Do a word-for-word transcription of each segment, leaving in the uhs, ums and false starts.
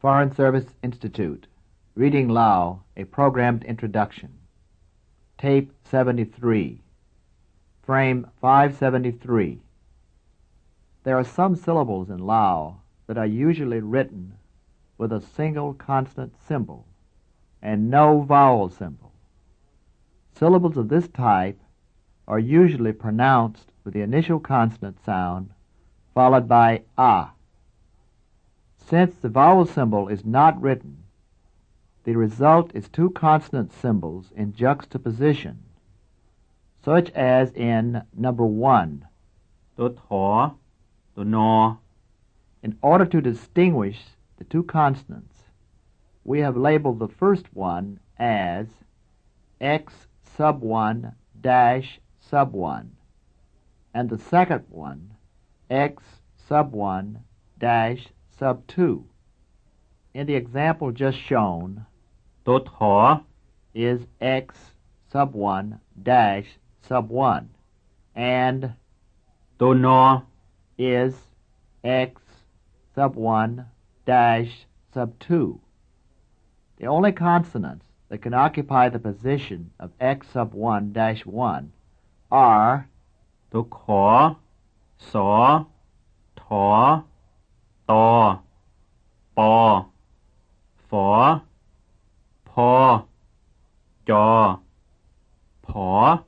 Foreign Service Institute, Reading Lao, a Programmed Introduction. Tape seventy-three, Frame five seventy-three. There are some syllables in Lao that are usually written with a single consonant symbol and no vowel symbol. Syllables of this type are usually pronounced with the initial consonant sound followed by a. Since the vowel symbol is not written, the result is two consonant symbols in juxtaposition, such as in number one. ตัวถอตัวนอ In order to distinguish the two consonants, we have labeled the first one as x sub one dash sub one, and the second one x sub one dash sub two. In the example just shown, ตัวถอ is x sub one dash sub one, and ตัวนอ is x sub one dash sub two. The only consonants that can occupy the position of x sub one dash one are ตัวขอสอถอตอปอฝอพอจอผอ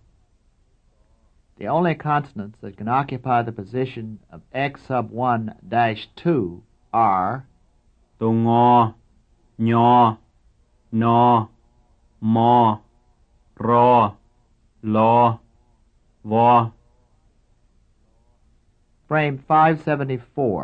The only consonants that can occupy the position of x sub one dash two are ตัวงอยอนอมอรอลอวอ Frame five seventy-four.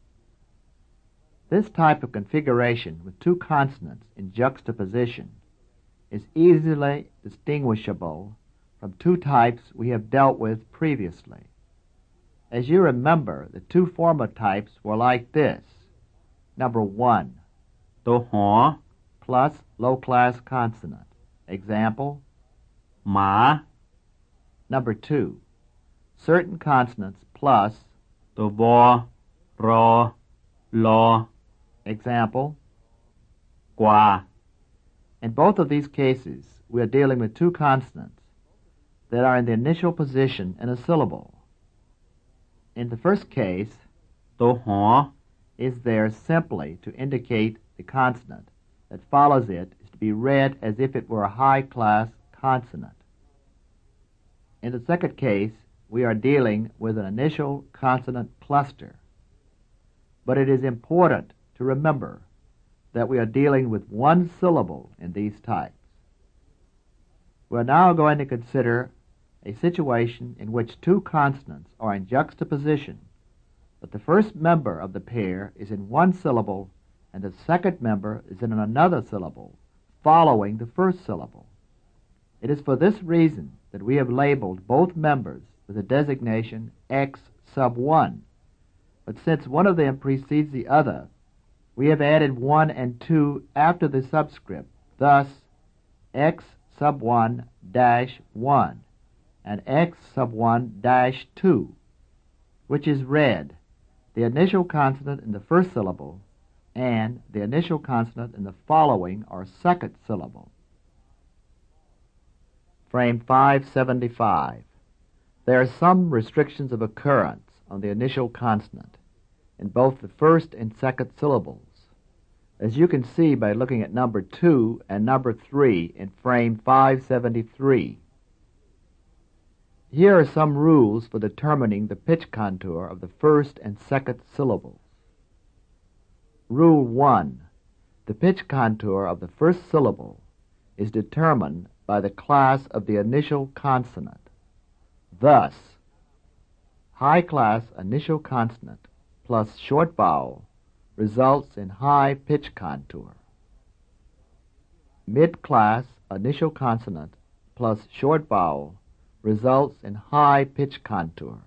This type of configuration with two consonants in juxtaposition is easily distinguishable from two types we have dealt with previously. As you remember, the two former types were like this. Number one, ตัวหอ plus low-class consonant. Example, หมา number two, certain consonants plus, ตัววอรอลอ example, กว่า In both of these cases, we are dealing with two consonants that are in the initial position in a syllable. In the first case, ตัวหอ is there simply to indicate the consonant that follows it is to be read as if it were a high-class consonant. In the second case, we are dealing with an initial consonant cluster. But it is important to remember that we are dealing with one syllable in these types. We are now going to consider a situation in which two consonants are in juxtaposition, but the first member of the pair is in one syllable and the second member is in another syllable, following the first syllable. It is for this reason that we have labeled both members with the designation x sub one, but since one of them precedes the other, we have added one and two after the subscript, thus x sub one dash one and x sub one dash two, which is read the initial consonant in the first syllable and the initial consonant in the following or second syllable. Frame five seventy-five. There are some restrictions of occurrence on the initial consonant in both the first and second syllables, as you can see by looking at number two and number three in frame five seventy-three. Here are some rules for determining the pitch contour of the first and second syllables. Rule one. The pitch contour of the first syllable is determined by the class of the initial consonant. Thus, high-class initial consonant plus short vowel results in high pitch contour. Mid-class initial consonant plus short vowel results in high pitch contour.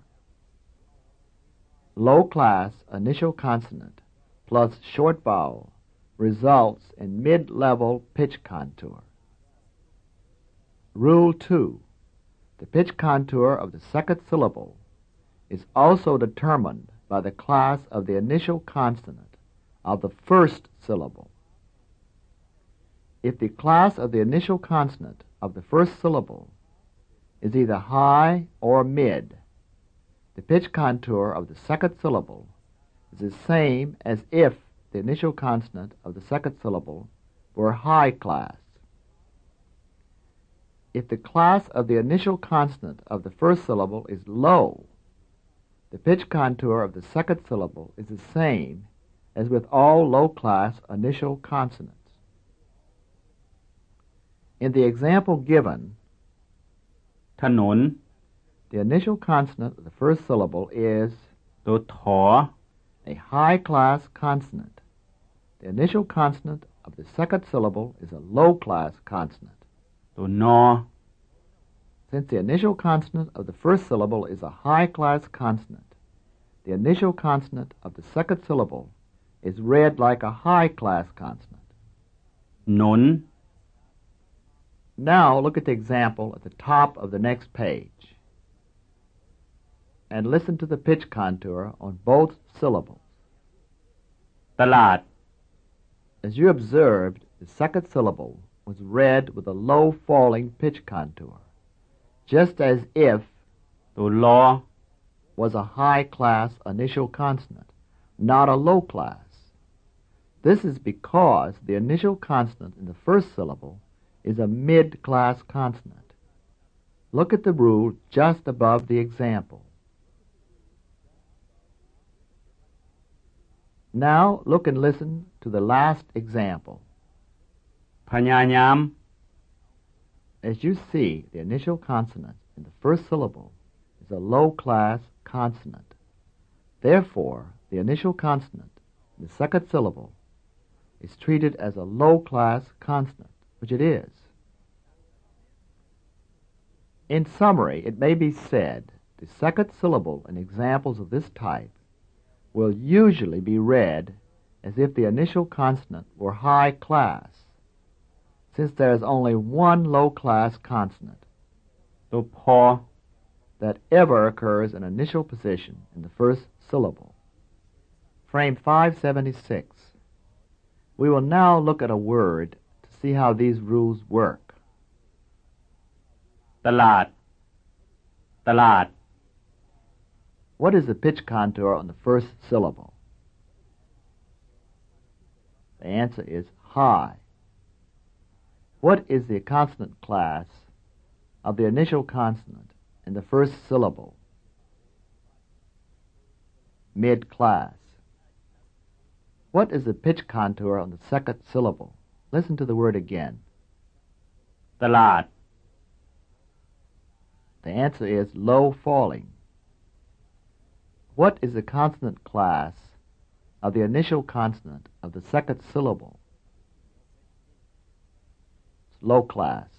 Low-class initial consonant plus short vowel results in mid-level pitch contour. Rule two. The pitch contour of the second syllable is also determined by the class of the initial consonant of the first syllable. If the class of the initial consonant of the first syllable is either high or mid, the pitch contour of the second syllable is the same as if the initial consonant of the second syllable were high class. If the class of the initial consonant of the first syllable is low, the pitch contour of the second syllable is the same as with all low-class initial consonants. In the example given, ถนน the initial consonant of the first syllable is ตัวถอ a high-class consonant. The initial consonant of the second syllable is a low-class consonant. ตัวนอ Since the initial consonant of the first syllable is a high-class consonant, the initial consonant of the second syllable is read like a high-class consonant. หนน Now look at the example at the top of the next page and listen to the pitch contour on both syllables. ตลาด As you observed, the second syllable was read with a low-falling pitch contour, just as if ตัวลอ was a high-class initial consonant, not a low-class. This is because the initial consonant in the first syllable is a mid-class consonant. Look at the rule just above the example. Now look and listen to the last example. พญายาม As you see, the initial consonant in the first syllable is a low-class consonant. Therefore, the initial consonant in the second syllable is treated as a low-class consonant, which it is. In summary, it may be said the second syllable in examples of this type will usually be read as if the initial consonant were high class, since there is only one low-class consonant ตัวพอ that ever occurs in initial position in the first syllable. Frame five seventy-six. We will now look at a word to see how these rules work. ตลาด ตลาด What is the pitch contour on the first syllable? The answer is high. What is the consonant class of the initial consonant in the first syllable? Mid-class. What is the pitch contour on the second syllable? Listen to the word again. ตลาด The answer is low-falling. What is the consonant class of the initial consonant of the second syllable? It's low class.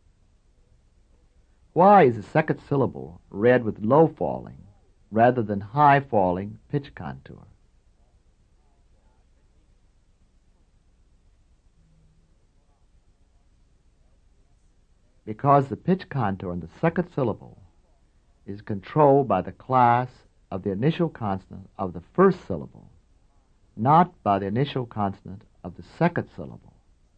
Why is the second syllable read with low-falling rather than high-falling pitch contour? Because the pitch contour in the second syllable is controlled by the class of the initial consonant of the first syllable, not by the initial consonant of the second syllable.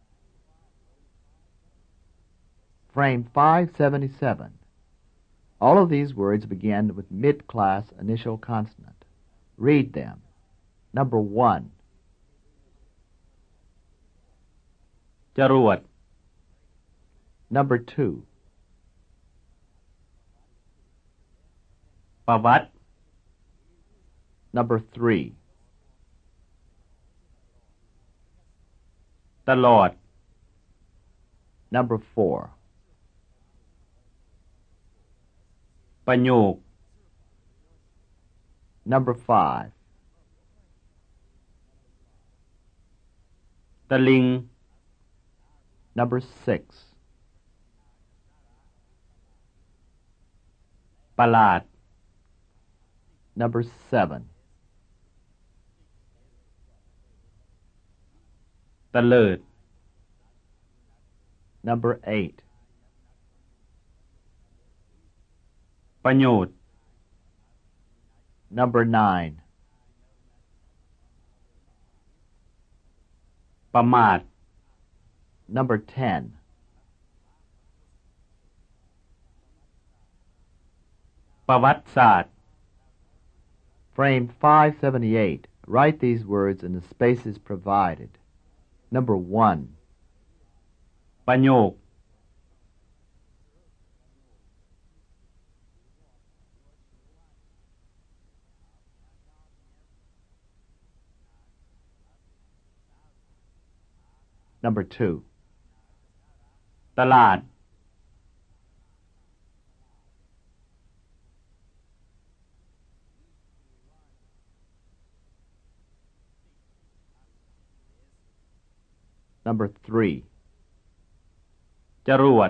Frame five seventy-seven. All of these words begin with mid-class initial consonant. Read them. Number one. จรวด Number two. ประวัติ Number three. ตลอด Number four. ประโยค Number five. ตะลิง Number six. ประหลาด Number seven. ตะเลิด Number eight. ประโยชน์ Number nine. ประมาท Number ten. ประวัติศาสตร์ Frame five seventy-eight. Write these words in the spaces provided. Number one. ประโยค Number two. ตลาด Number three. จรวด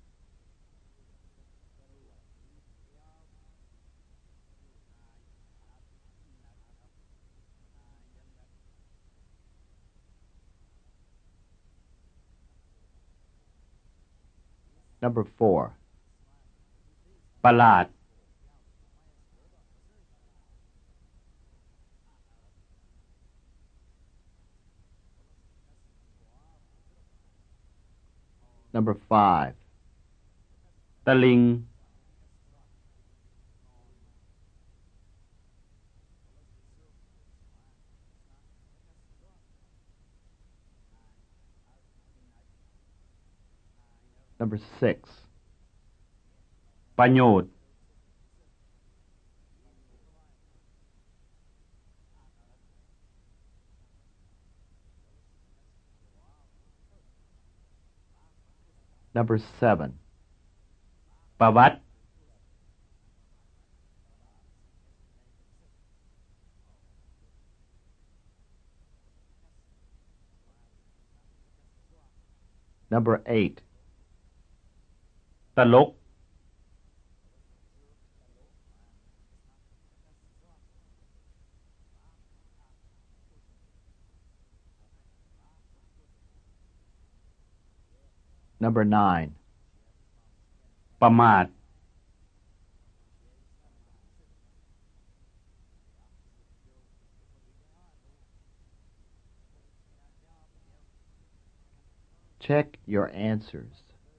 Number four. ประหลาด Number five. ตะลิง Number six. ประโยชน์ Number seven. ประวัติ Number eight. ตลก Number nine. ประมาท Check your answers.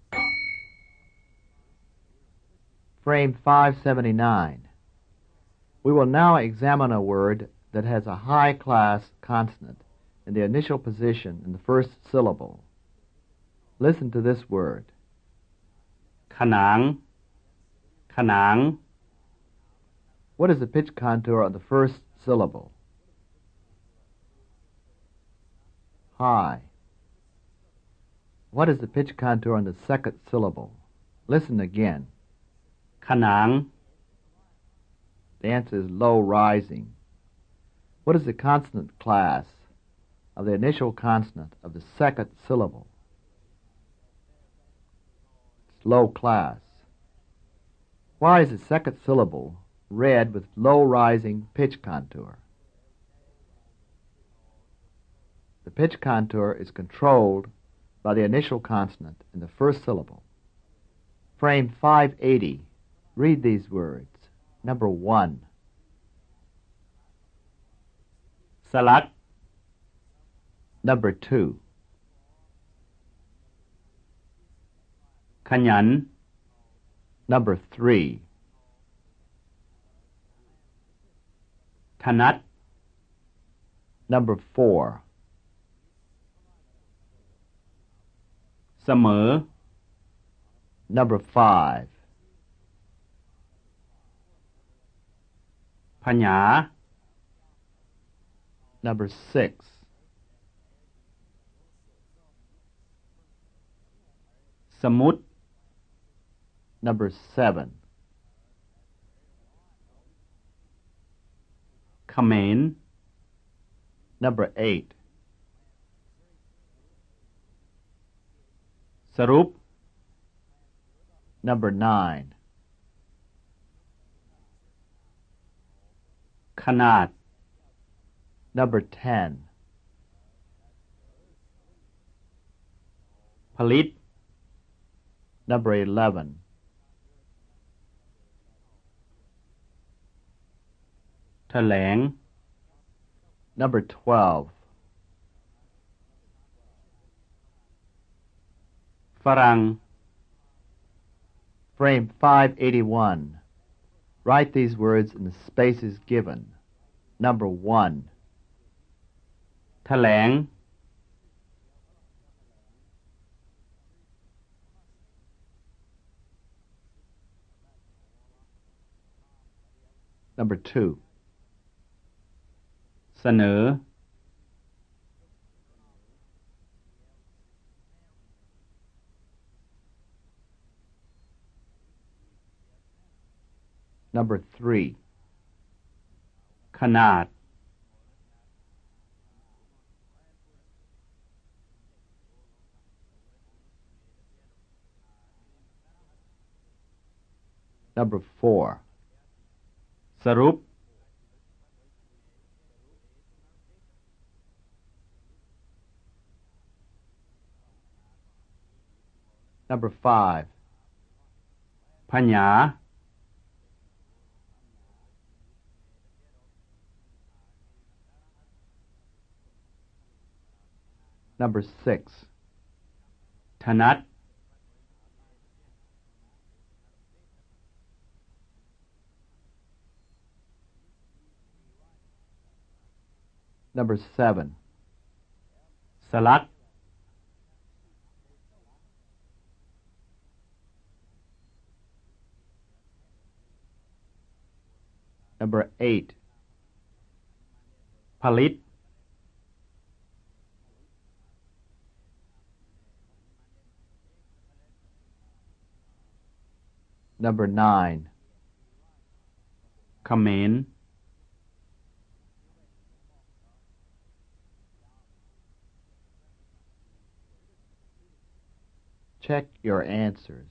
Frame five seventy-nine. We will now examine a word that has a high-class consonant in the initial position in the first syllable. Listen to this word. ขนาง ขนาง What is the pitch contour on the first syllable? High. What is the pitch contour on the second syllable? Listen again. ขนาง The answer is low rising. What is the consonant class of the initial consonant of the second syllable? It's low class. Why is the second syllable read with low rising pitch contour? The pitch contour is controlled by the initial consonant in the first syllable. Frame five eighty. Read these words. Number one. สลัก Number two. ขยัน Number three. ถนัด Number four. เสมอ Number five. พญา Number six. สมุด Number seven. เขมร Number eight. สรุป Number nine. ขนาด Number ten. ผลิต Number eleven. แถลง Number twelve. รั่ง Frame five eighty-one. Write these words in the spaces given. Number one. แถลง Number two. เสนอ Number three. ขนาด Number four. สรุป Number five. พญา Number six. ถนัด Number seven. สลัด Number eight. ผลิต Number nine. เขมร Check your answers.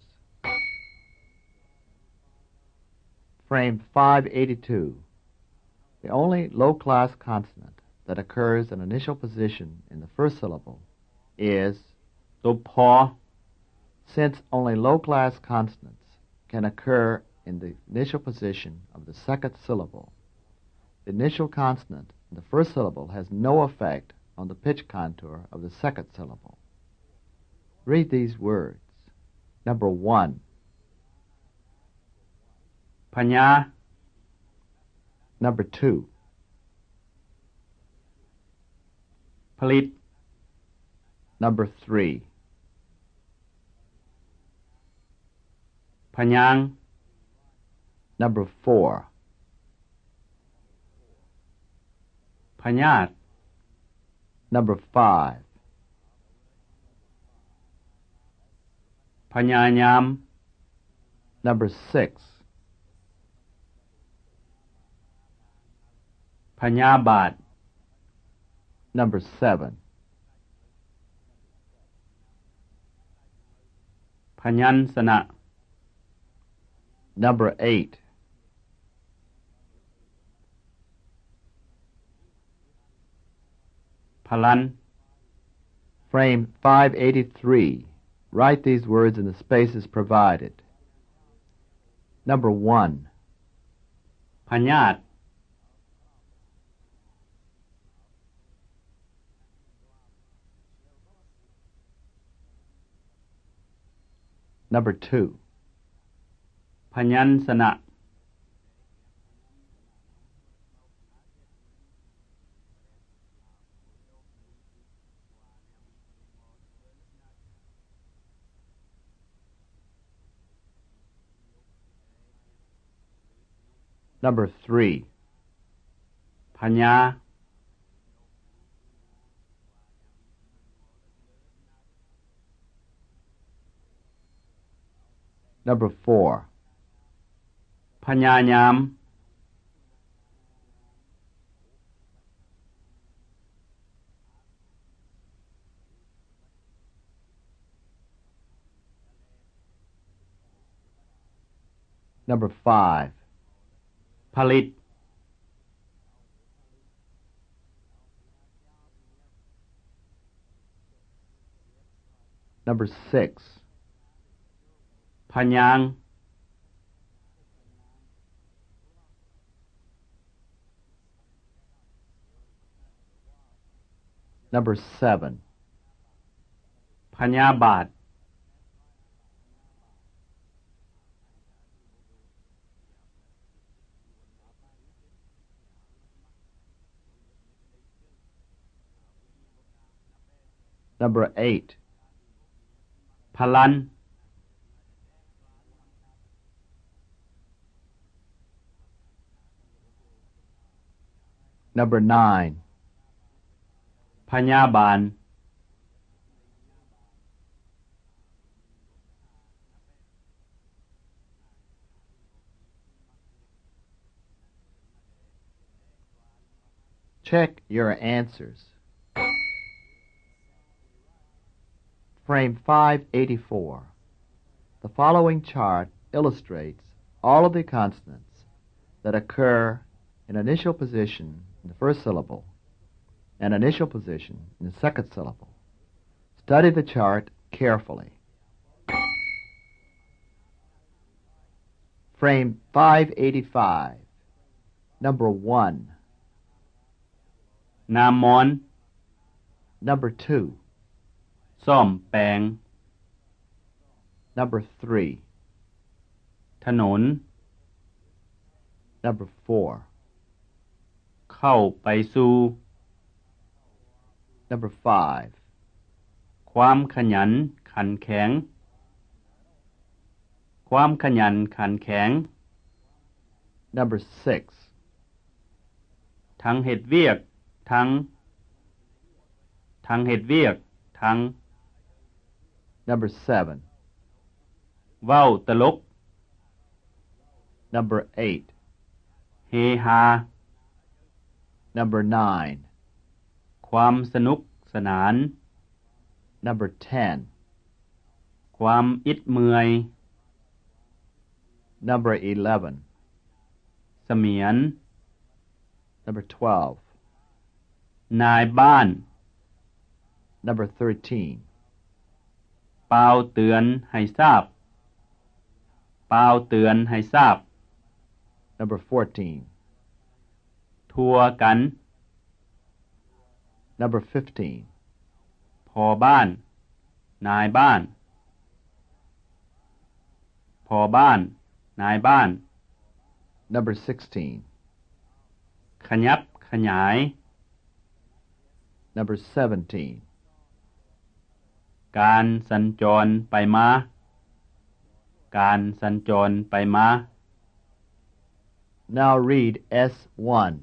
Frame five eighty-two. The only low-class consonant that occurs in initial position in the first syllable is ตัวพอ since only low-class consonants can occur in the initial position of the second syllable. The initial consonant in the first syllable has no effect on the pitch contour of the second syllable. Read these words. Number one. พญา Number two. ผลิต Number three. พญาง Number four. พญาต Number five. พญายาม Number six. พญาบาท Number seven. พยัญชนะ Number eight. พลัน Frame five eighty-three. Write these words in the spaces provided. Number one. พญาต Number two. พยัญชนะ Number three. พญา Number four. พญายาม Number five. ผลิต Number six. พญาง Number seven. พญาบาท Number eight. พลัน Number nine. พยาบาล Check your answers. Frame five eighty-four. The following chart illustrates all of the consonants that occur in initial position in the first syllable and initial position in the second syllable. Study the chart carefully. Frame five eighty-five. Number one. นามอน Number two. ซ่อมแปลง Number three. ถนน Number four. เข้าไปสู่ Number five. ความขยันขันแข็ง ความขยันขันแข็ง Number six. ทั้งเฮ็ดเวียกทั้งทั้งเฮ็ดเวียกทั้ง Number seven. เว้าตลก Number eight. เฮฮา Number nine. ความสนุกสนาน Number ten. ความอิดเมื่อย Number eleven. เสมียน Number twelve. นายบ้าน Number thirteen. เปล่าเตือนให้ทราบเปล่าเตือนให้ทราบ Number fourteen. ทัวกัน Number fifteen. พอบ้าน นายบ้าน พอบ้าน นายบ้าน Number sixteen. ขยับขยาย Number seventeen. การสัญจรไปมา การสัญจรไปมา Now read S one.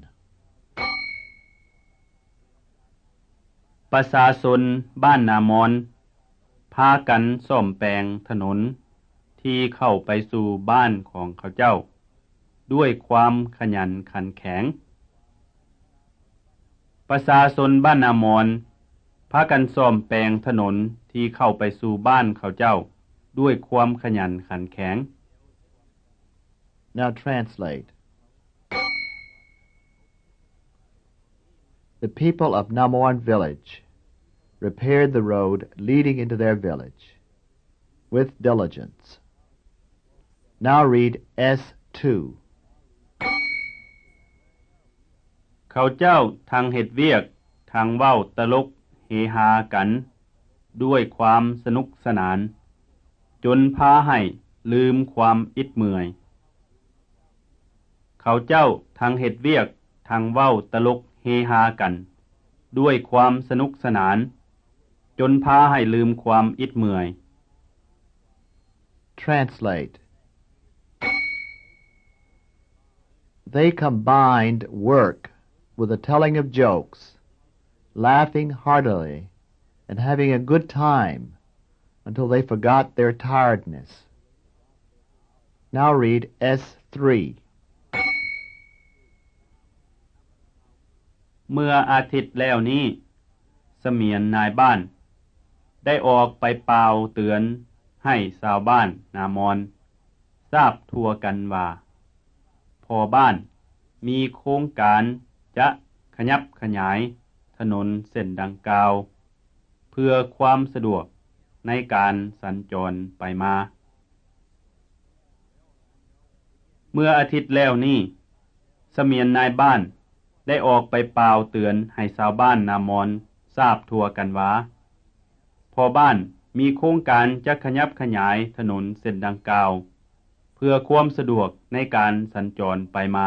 ประชาชนบ้านนามอนพากันซ่อมแปลงถนนที่เข้าไปสู่บ้านของเขาเจ้าด้วยความขยันขันแข็งประชาชนบ้านนามอนพากันซ่อมแปลงถนนที่เข้าไปสู่บ้านเขาเจ้าด้วยความขยันขันแข็ง Now translate. The people of Namoan village repaired the road leading into their village with diligence. Now read S two. เขาเจ้าทางเฮ็ดเวียกทางเว้าตลกเฮฮากันด้วยความสนุกสนานจนพาให้ลืมความอิดเมื่อยเขาเจ้าทางเฮ็ดเวียกทางเว้าตลกเฮฮากันด้วยความสนุกสนานจนพาให้ลืมความอิดเมื่อย Translate. They combined work with the telling of jokes, laughing heartily, and having a good time until they forgot their tiredness. Now read S three. เมื่ออาทิตย์แล้วนี้เสมียนนายบ้านได้ออกไปเป่าเตือนให้ชาวบ้านนามอนทราบทั่วกันว่าพอบ้านมีโครงการจะขยับขยายถนนเส้นดังกล่าวเพื่อความสะดวกในการสัญจรไปมาเมื่ออาทิตย์แล้วนี้เสมียนนายบ้านได้ออกไปเป่าเตือนให้ชาวบ้านนามอนทราบทั่วกันว่าพอบ้านมีโครงการจะขยับขยายถนนเส้นดังกล่าวเพื่อความสะดวกในการสัญจรไปมา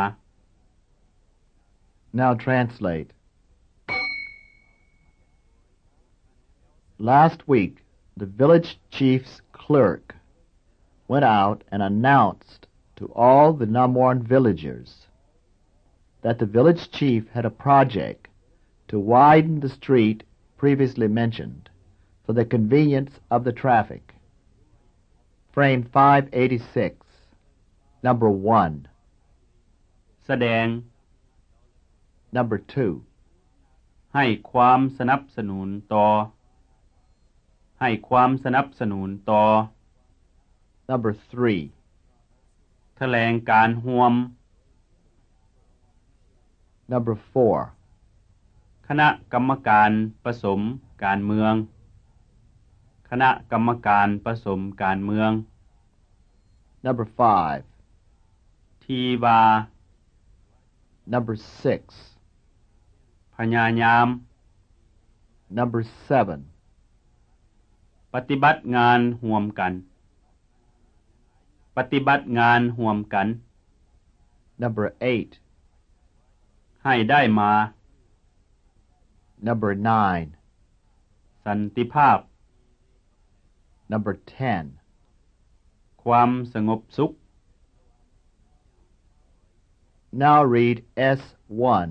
Now translate. Last week, the village chief's clerk went out and announced to all the Namorn villagers that the village chief had a project to widen the street previously mentioned for the convenience of the traffic. Frame five eighty-six, number one. แสดง Number two. ให้ความสนับสนุนต่อให้ความสนับสนุนต่อ Number three. แถลงการร่วม Number four. คณะกรรมการผสมการเมืองคณะกรรมการผสมการเมือง Number five. ทีว่า Number six. พยายาม Number seven. ปฏิบัติงานร่วมกันปฏิบัติงานร่วมกัน Number eight. ให้ได้มา Number nine. สันติภาพ Number ten. ความสงบสุข Now read S one.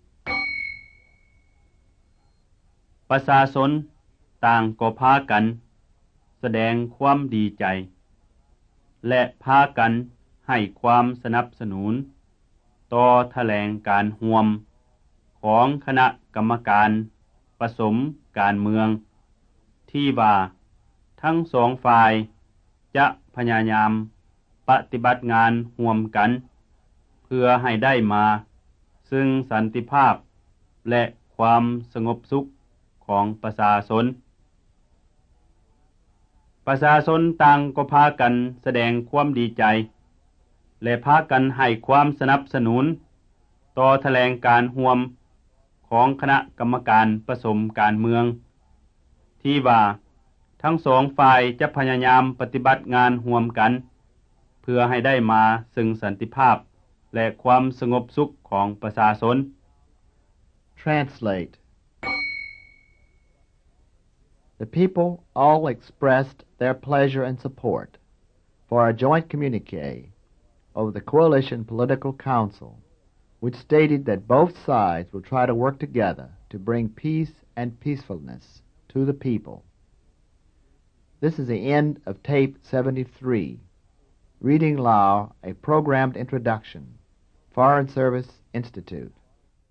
ประชาชนต่างก็พากันแสดงความดีใจและพากันให้ความสนับสนุนต่อแถลงการร่วมของคณะกรรมการผสมการเมืองที่ว่าทั้งสองฝ่ายจะพยายามปฏิบัติงานร่วมกันเพื่อให้ได้มาซึ่งสันติภาพและความสงบสุขของประชาชนประชาชนต่างก็พากันแสดงความดีใจและพากันให้ความสนับสนุนต่อแถลงการร่วมของคณะกรรมการผสมการเมืองที่ว่าทั้งสองฝ่ายจะพยายามปฏิบัติงานร่วมกันเพื่อให้ได้มาซึ่งสันติภาพและความสงบสุขของประชาชน Translate. The people all expressed their pleasure and support for a joint communique of the Coalition Political Council, which stated that both sides will try to work together to bring peace and peacefulness to the people. This is the end of tape seventy-three. Reading Lao, a programmed introduction. Foreign Service Institute.